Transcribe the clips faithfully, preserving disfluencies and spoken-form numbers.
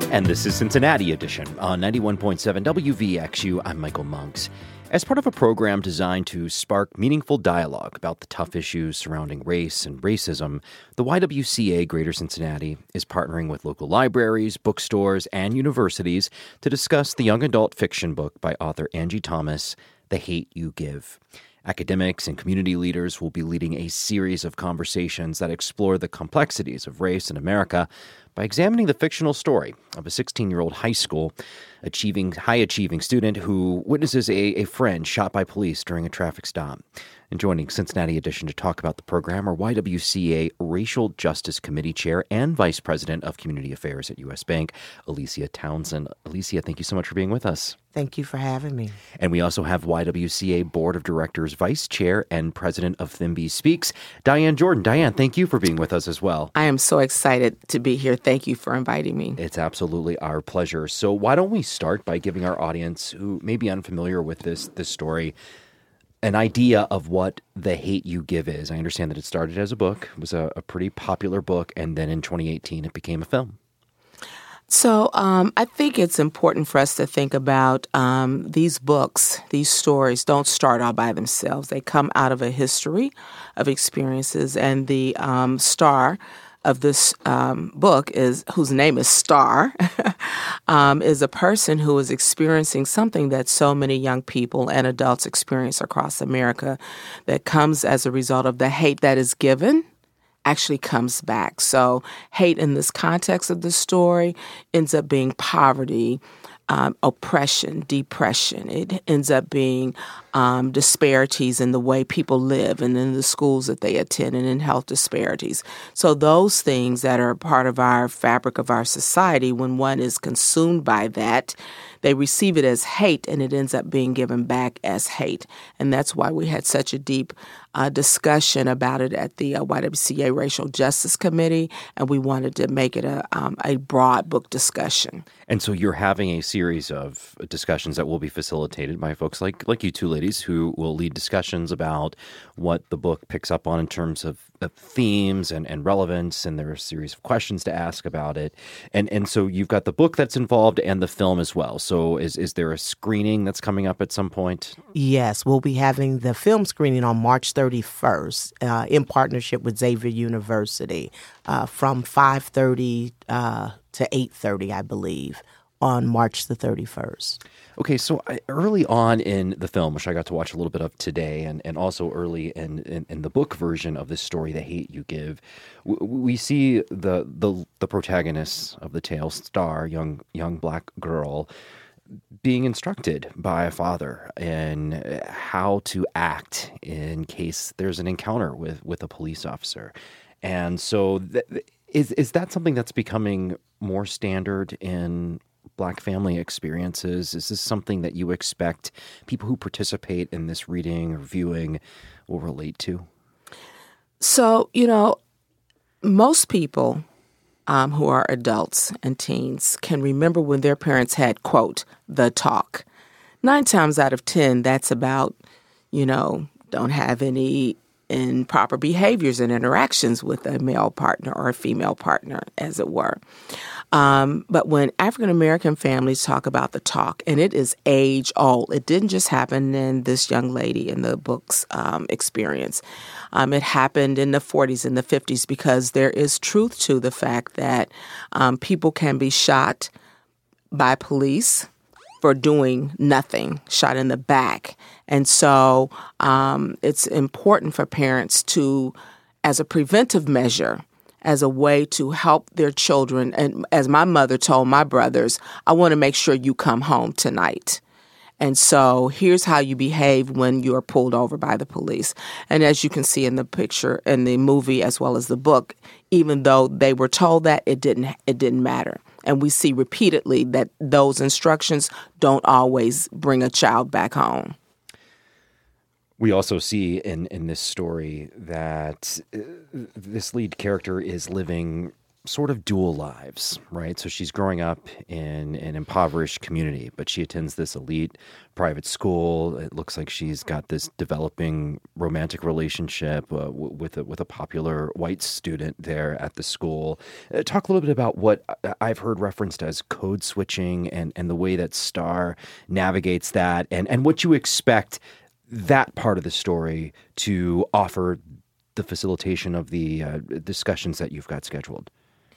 And this is Cincinnati Edition on ninety-one point seven W V X U. I'm Michael Monks. As part of a program designed to spark meaningful dialogue about the tough issues surrounding race and racism, the Y W C A Greater Cincinnati is partnering with local libraries, bookstores, and universities to discuss the young adult fiction book by author Angie Thomas, The Hate U Give. Academics and community leaders will be leading a series of conversations that explore the complexities of race in America by examining the fictional story of a sixteen-year-old high school achieving high-achieving student who witnesses a, a friend shot by police during a traffic stop. And joining Cincinnati Edition to talk about the program are Y W C A Racial Justice Committee Chair and Vice President of Community Affairs at U S Bank, Alicia Townsend. Alicia, thank you so much for being with us. Thank you for having me. And we also have Y W C A Board of Directors Vice Chair and President of Thimby Speaks, Diane Jordan. Diane, thank you for being with us as well. I am so excited to be here. Thank you for inviting me. It's absolutely our pleasure. So why don't we start by giving our audience who may be unfamiliar with this this story an idea of what The Hate U Give is. I understand that it started as a book. It was a, a pretty popular book, and then in twenty eighteen it became a film. So um, I think it's important for us to think about um, these books, these stories don't start all by themselves. They come out of a history of experiences, and the um, star of this um, book is, whose name is Star, um, is a person who is experiencing something that so many young people and adults experience across America that comes as a result of the hate that is given actually comes back. So hate in this context of the story ends up being poverty, um, oppression, depression. It ends up being um, disparities in the way people live and in the schools that they attend and in health disparities. So those things that are part of our fabric of our society, when one is consumed by that, they receive it as hate, and it ends up being given back as hate. And that's why we had such a deep uh, discussion about it at the uh, Y W C A Racial Justice Committee, and we wanted to make it a, um, a broad book discussion. And so you're having a series of discussions that will be facilitated by folks like, like you two ladies who will lead discussions about what the book picks up on in terms of, of themes and, and relevance, and there are a series of questions to ask about it. And and so you've got the book that's involved and the film as well. So is, is there a screening that's coming up at some point? Yes, we'll be having the film screening on March thirty-first uh, in partnership with Xavier University uh, from five thirty uh, to eight thirty, I believe, on March the thirty-first. Okay, so I, early on in the film, which I got to watch a little bit of today, and, and also early in, in, in the book version of this story, The Hate U Give, w- we see the, the the protagonist of the tale, Star, young young black girl, being instructed by a father in how to act in case there's an encounter with, with a police officer. And so th- is is that something that's becoming more standard in Black family experiences? Is this something that you expect people who participate in this reading or viewing will relate to? So, you know, most people um, who are adults and teens can remember when their parents had, quote, the talk. Nine times out of ten, that's about, you know, don't have any improper behaviors and interactions with a male partner or a female partner, as it were. Um, but when African-American families talk about the talk, and it is age old, it didn't just happen in this young lady in the book's um, experience. Um, it happened in the forties and the fifties because there is truth to the fact that um, people can be shot by police for doing nothing, shot in the back. And so um, it's important for parents to, as a preventive measure, as a way to help their children. And as my mother told my brothers, I want to make sure you come home tonight. And so here's how you behave when you're pulled over by the police. And as you can see in the picture, in the movie as well as the book, even though they were told that, it didn't it didn't matter. And we see repeatedly that those instructions don't always bring a child back home. We also see in, in this story that uh, this lead character is living sort of dual lives, right? So she's growing up in an impoverished community, but she attends this elite private school. It looks like she's got this developing romantic relationship uh, w- with a, with a popular white student there at the school. Uh, talk a little bit about what I've heard referenced as code switching and, and the way that Star navigates that, and, and what you expect that part of the story to offer the facilitation of the uh, discussions that you've got scheduled.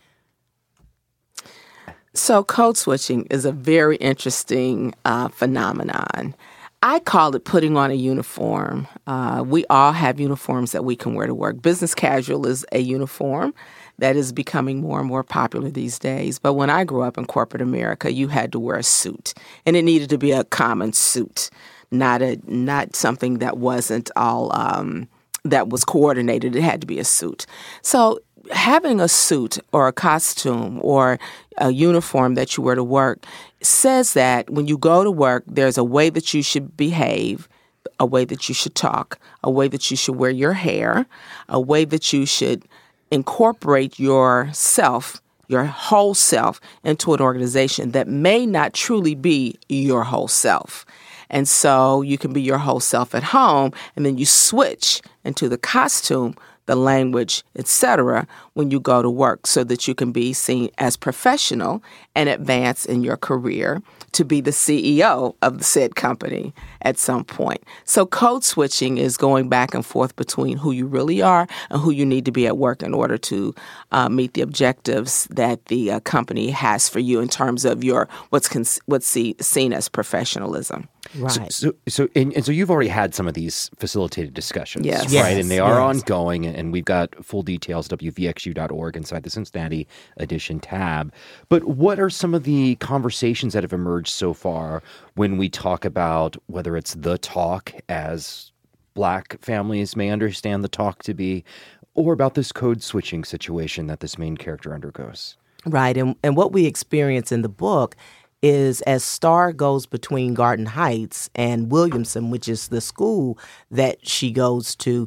So code switching is a very interesting uh, phenomenon. I call it putting on a uniform. Uh, we all have uniforms that we can wear to work. Business casual is a uniform that is becoming more and more popular these days. But when I grew up in corporate America, you had to wear a suit, and it needed to be a common suit, not a not something that wasn't all um, that was coordinated. It had to be a suit. So having a suit or a costume or a uniform that you wear to work says that when you go to work, there's a way that you should behave, a way that you should talk, a way that you should wear your hair, a way that you should incorporate yourself, your whole self, into an organization that may not truly be your whole self. And so you can be your whole self at home, and then you switch into the costume, the language, et cetera, when you go to work so that you can be seen as professional and advance in your career to be the C E O of the said company at some point. So code switching is going back and forth between who you really are and who you need to be at work in order to uh, meet the objectives that the uh, company has for you in terms of your what's con- what's see- seen as professionalism. Right. So, so, so and, and so you've already had some of these facilitated discussions, Yes. right? Yes, And they are yes. ongoing, and we've got full details, W V X U dot org, inside the Cincinnati edition tab. But what are some of the conversations that have emerged so far when we talk about whether it's the talk, as Black families may understand the talk to be, or about this code switching situation that this main character undergoes? Right. And, and what we experience in the book is as Star goes between Garden Heights and Williamson, which is the school that she goes to,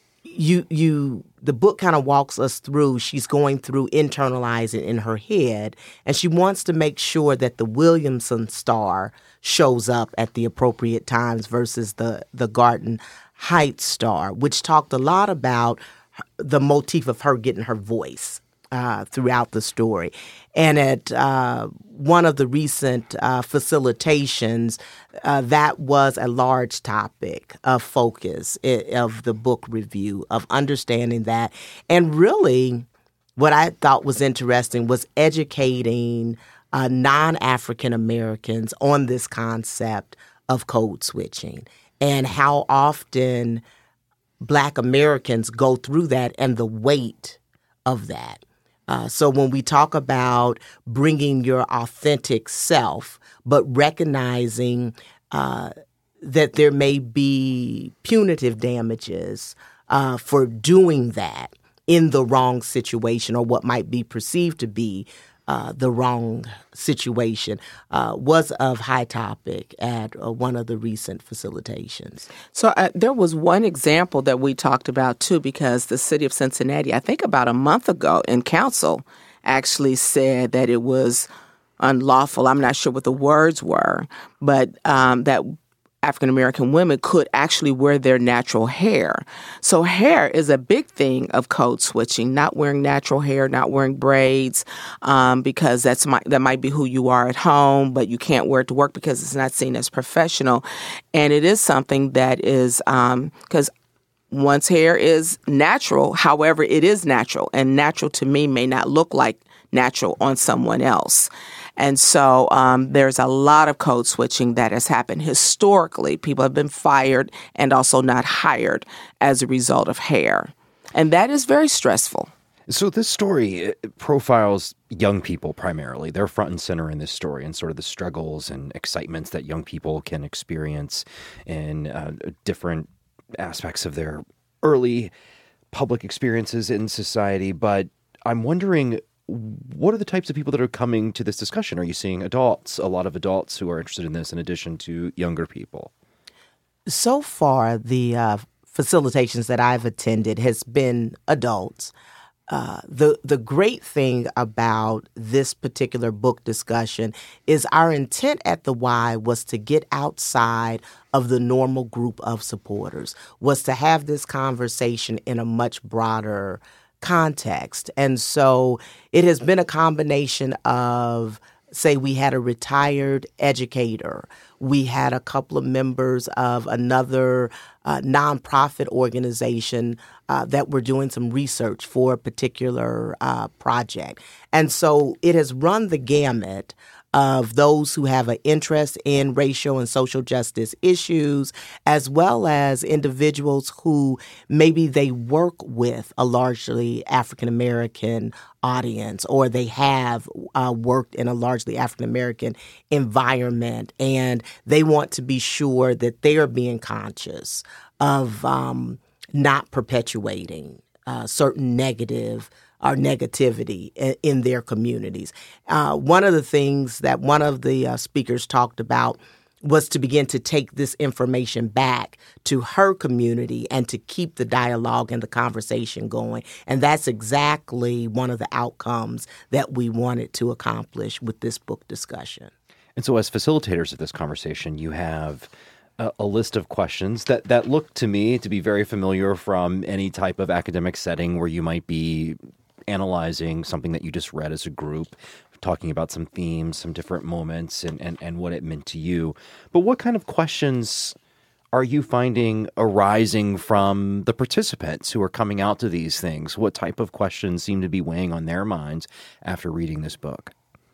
you you the book kind of walks us through. She's going through internalizing in her head, and she wants to make sure that the Williamson Star shows up at the appropriate times versus the, the Garden Heights Star, which talked a lot about the motif of her getting her voice Uh, throughout the story. And at uh, one of the recent uh, facilitations, uh, that was a large topic of focus i- of the book review, of understanding that. And really, what I thought was interesting was educating uh, non-African Americans on this concept of code switching and how often Black Americans go through that and the weight of that. Uh, so when we talk about bringing your authentic self, but recognizing uh, that there may be punitive damages uh, for doing that in the wrong situation or what might be perceived to be uh, the wrong situation uh, was of high topic at uh, one of the recent facilitations. So uh, there was one example that we talked about, too, because the city of Cincinnati, I think about a month ago in council, actually said that it was unlawful. I'm not sure what the words were, but um, that African-American women could actually wear their natural hair. So hair is a big thing of code switching, not wearing natural hair, not wearing braids, um, because that's my, that might be who you are at home, but you can't wear it to work because it's not seen as professional. And it is something that is, um, because one's hair is natural, however, it is natural. And natural to me may not look like natural on someone else. And so um, there's a lot of code switching that has happened historically. People have been fired and also not hired as a result of hair. And that is very stressful. So this story profiles young people primarily. They're front and center in this story, and sort of the struggles and excitements that young people can experience in uh, different aspects of their early public experiences in society. But I'm wondering, what are the types of people that are coming to this discussion? Are you seeing adults, a lot of adults who are interested in this in addition to younger people? So far, the uh, facilitations that I've attended has been adults. Uh, the the great thing about this particular book discussion is our intent at the Y was to get outside of the normal group of supporters, was to have this conversation in a much broader context. And so it has been a combination of, say, we had a retired educator. We had a couple of members of another uh, nonprofit organization uh, that were doing some research for a particular uh, project. And so it has run the gamut of those who have an interest in racial and social justice issues, as well as individuals who maybe they work with a largely African-American audience, or they have uh, worked in a largely African-American environment, and they want to be sure that they are being conscious of um, not perpetuating uh, certain negative or negativity in, in their communities. Uh, one of the things that one of the uh, speakers talked about was to begin to take this information back to her community and to keep the dialogue and the conversation going. And that's exactly one of the outcomes that we wanted to accomplish with this book discussion. And so as facilitators of this conversation, you have a, a list of questions that, that look to me to be very familiar from any type of academic setting where you might be analyzing something that you just read as a group, talking about some themes, some different moments, and, and, and what it meant to you. But what kind of questions are you finding arising from the participants who are coming out to these things? What type of questions seem to be weighing on their minds after reading this book?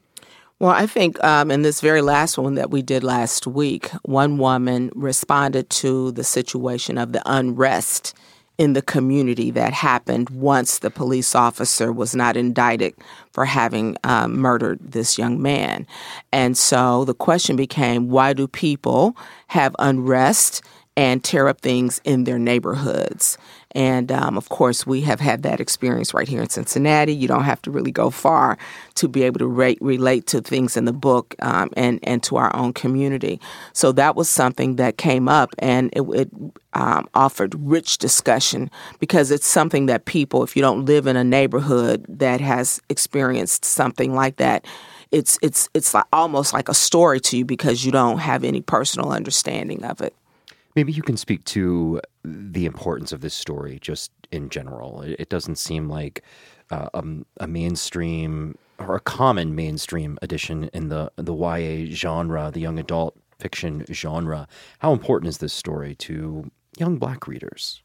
Well, I think um, in this very last one that we did last week, one woman responded to the situation of the unrest in the community that happened once the police officer was not indicted for having um, murdered this young man. And so the question became, why do people have unrest and tear up things in their neighborhoods? And, um, of course, we have had that experience right here in Cincinnati. You don't have to really go far to be able to re- relate to things in the book um, and, and to our own community. So that was something that came up, and it, it um, offered rich discussion because it's something that people, if you don't live in a neighborhood that has experienced something like that, it's it's it's like, almost like a story to you because you don't have any personal understanding of it. Maybe you can speak to the importance of this story just in general. It doesn't seem like uh, a, a mainstream or a common mainstream edition in the the Y A genre, the young adult fiction genre. How important is this story to young Black readers?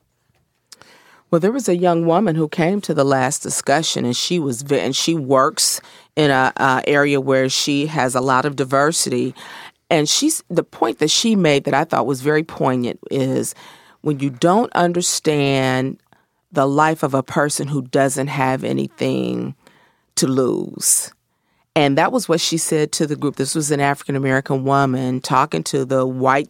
Well, there was a young woman who came to the last discussion, and she was and she works in a uh, area where she has a lot of diversity. And she's the point that she made that I thought was very poignant is when you don't understand the life of a person who doesn't have anything to lose. And that was what she said to the group. This was an African-American woman talking to the white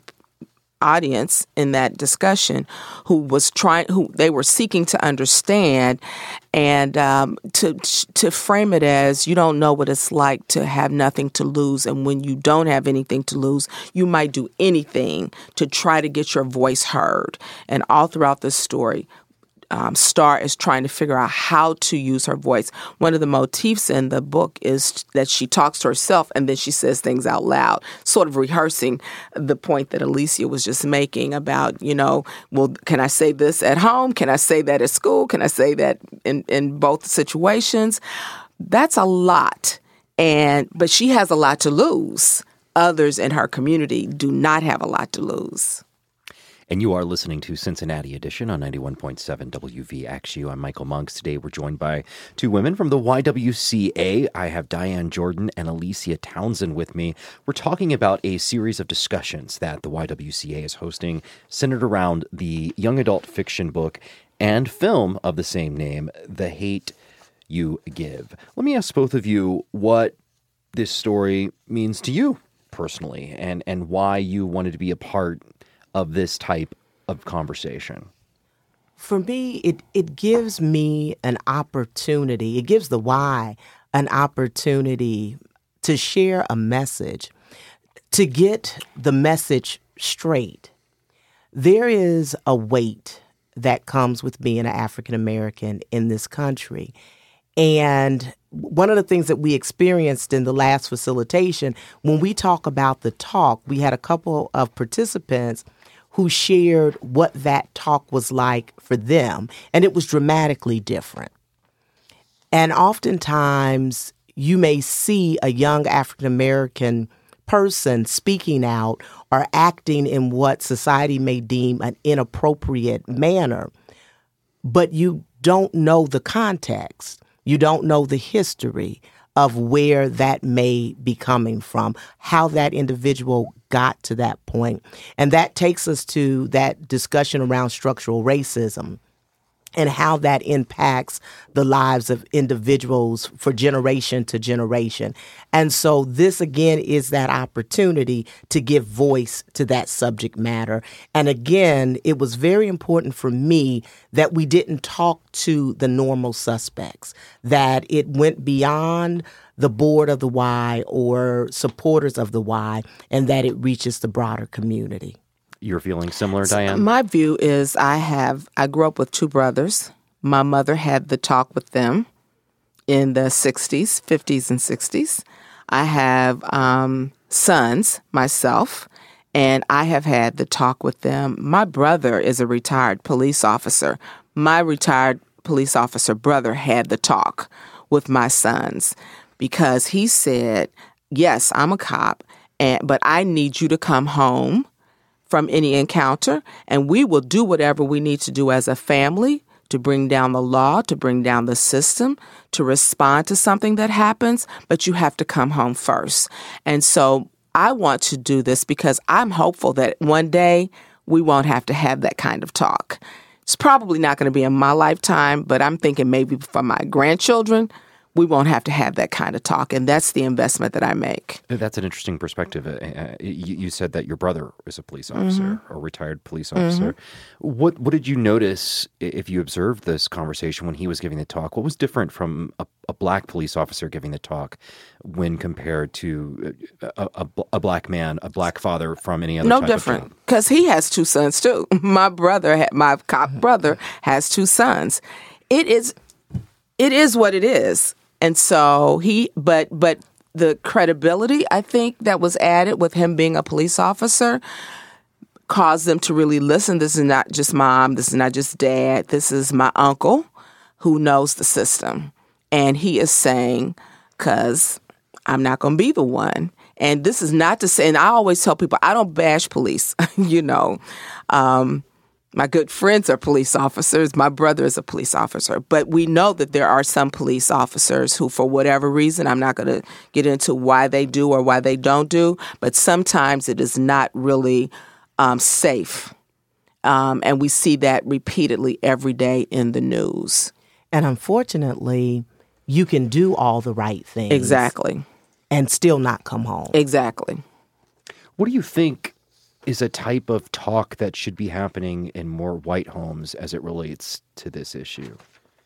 audience in that discussion who was trying, who they were seeking to understand and um, to to frame it as you don't know what it's like to have nothing to lose. And when you don't have anything to lose, you might do anything to try to get your voice heard. And all throughout this story, Um, Star is trying to figure out how to use her voice. One of the motifs in the book is that she talks to herself and then she says things out loud, sort of rehearsing the point that Alicia was just making about, you know, well, can I say this at home? Can I say that at school? Can I say that in, in both situations? That's a lot. And but she has a lot to lose. Others in her community do not have a lot to lose. And you are listening to Cincinnati Edition on ninety-one point seven W V X U. I'm Michael Monks. Today we're joined by two women from the Y W C A. I have Diane Jordan and Alicia Townsend with me. We're talking about a series of discussions that the Y W C A is hosting centered around the young adult fiction book and film of the same name, The Hate You Give. Let me ask both of you what this story means to you personally and, and why you wanted to be a part of this type of conversation. For me, it, it gives me an opportunity. It gives the Y an opportunity to share a message, to get the message straight. There is a weight that comes with being an African American in this country. And one of the things that we experienced in the last facilitation, when we talk about the talk, we had a couple of participants who shared what that talk was like for them, and it was dramatically different. And oftentimes, you may see a young African American person speaking out or acting in what society may deem an inappropriate manner, but you don't know the context. You don't know the history of where that may be coming from, how that individual got to that point. And that takes us to that discussion around structural racism and how that impacts the lives of individuals for generation to generation. And so this, again, is that opportunity to give voice to that subject matter. And again, it was very important for me that we didn't talk to the normal suspects, that it went beyond the board of the Y or supporters of the Y, and that it reaches the broader community. You're feeling similar, Diane? My view is I have, I grew up with two brothers. My mother had the talk with them in the sixties, fifties and sixties. I have um, sons myself, and I have had the talk with them. My brother is a retired police officer. My retired police officer brother had the talk with my sons because he said, yes, I'm a cop, and but I need you to come home from any encounter, and we will do whatever we need to do as a family to bring down the law, to bring down the system, to respond to something that happens, but you have to come home first. And so I want to do this because I'm hopeful that one day we won't have to have that kind of talk. It's probably not going to be in my lifetime, but I'm thinking maybe for my grandchildren, we won't have to have that kind of talk, and that's the investment that I make. That's an interesting perspective. Uh, you, you said that your brother is a police officer, mm-hmm. or retired police officer. Mm-hmm. What what did you notice if you observed this conversation when he was giving the talk? What was different from a, a black police officer giving the talk when compared to a, a, a black man, a black father from any other no type different, of job? Because he has two sons too. My brother, my cop brother, has two sons. It is, it is what it is. And so he, but but the credibility, I think, that was added with him being a police officer caused them to really listen. This is not just mom. This is not just dad. This is my uncle who knows the system. And he is saying, because I'm not going to be the one. And this is not to say, and I always tell people, I don't bash police, you know. Um My good friends are police officers. My brother is a police officer. But we know that there are some police officers who, for whatever reason, I'm not going to get into why they do or why they don't do, but sometimes it is not really um, safe. Um, and we see that repeatedly every day in the news. And unfortunately, you can do all the right things. Exactly. And still not come home. Exactly. What do you think is a type of talk that should be happening in more white homes as it relates to this issue?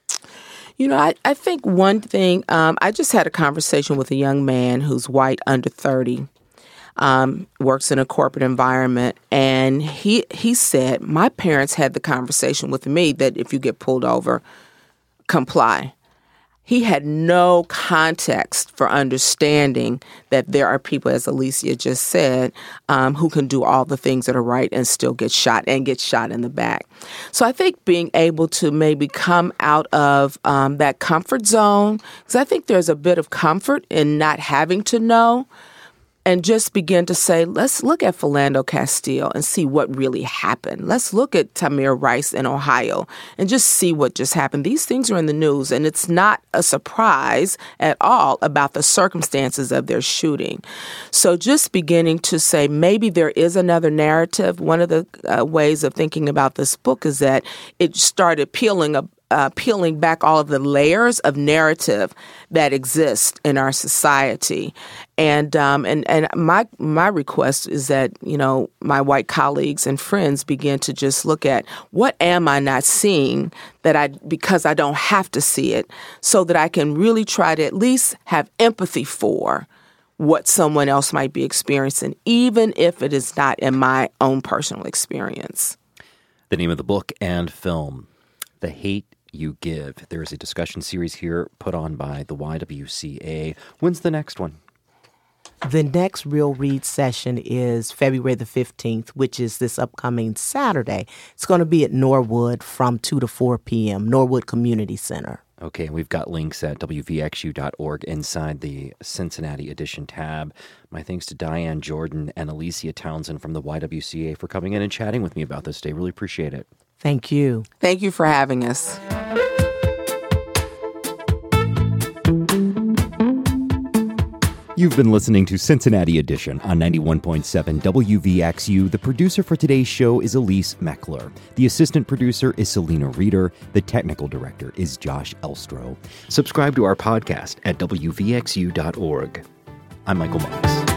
You know, I, I think one thing, um, I just had a conversation with a young man who's white, under thirty, um, works in a corporate environment, and he he said, my parents had the conversation with me that if you get pulled over, comply. He had no context for understanding that there are people, as Alicia just said, um, who can do all the things that are right and still get shot and get shot in the back. So I think being able to maybe come out of um, that comfort zone, because I think there's a bit of comfort in not having to know, and just begin to say, let's look at Philando Castile and see what really happened. Let's look at Tamir Rice in Ohio and just see what just happened. These things are in the news, and it's not a surprise at all about the circumstances of their shooting. So just beginning to say maybe there is another narrative. One of the uh, ways of thinking about this book is that it started peeling a Uh, peeling back all of the layers of narrative that exist in our society. And um, and and my my request is that, you know, my white colleagues and friends begin to just look at what am I not seeing that I because I don't have to see it, so that I can really try to at least have empathy for what someone else might be experiencing, even if it is not in my own personal experience. The name of the book and film, The Hate You Give. There is a discussion series here put on by the Y W C A. When's the next one? The next Real Read session is February the fifteenth, which is this upcoming Saturday. It's going to be at Norwood from two to four p.m., Norwood Community Center. Okay, we've got links at W V X U dot org inside the Cincinnati Edition tab. My thanks to Diane Jordan and Alicia Townsend from the Y W C A for coming in and chatting with me about this today. Really appreciate it. Thank you. Thank you for having us. You've been listening to Cincinnati Edition on ninety-one point seven W V X U. The producer for today's show is Elise Meckler. The assistant producer is Selena Reeder. The technical director is Josh Elstro. Subscribe to our podcast at W V X U dot org. I'm Michael Monks.